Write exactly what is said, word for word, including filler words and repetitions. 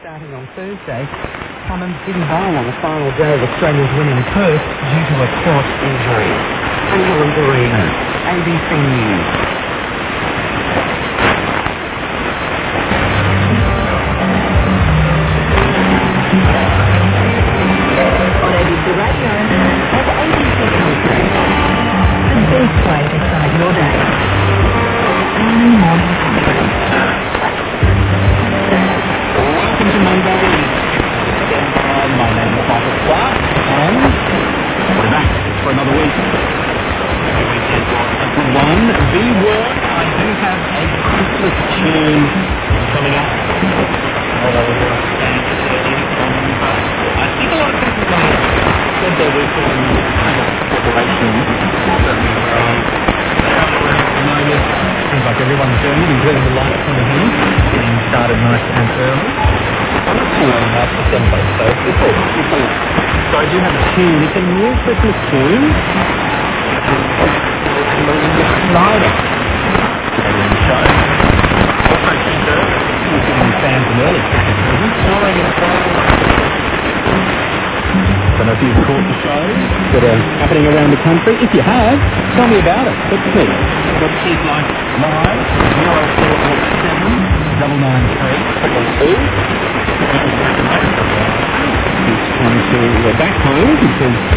starting on Thursday. Cummins didn't bowl on the final day of Australia's win in Perth due to a cross injury. Helen Doreen, A B C News. On A B C Radio and A B C Country. The best way to start your day. Early morning country. Welcome to Monday. Again, uh, my name is Michael Clark, and we're back for another week. The weekend was a good one. The word, I do have a Christmas tune coming up. Although we're going to stand early from, but I think a lot of people have said their weekend preparations, certainly where I'm at the moment. Seems like everyone's doing it, including the lights coming in, getting started nice and early. I'm not too long enough for some folks, though. It's all, it's all. So I do have a tune. It's a new Christmas tune. And Melinda Snyder. Later in the show. Also, she's uh, giving fans an early Christmas present. Snoring in the car. I don't know if you've caught the shows that are happening around the country. If you have, tell me about it. Let's see. What she's like live, zero four eight seven, double nine three, triple two. He's trying to go back home because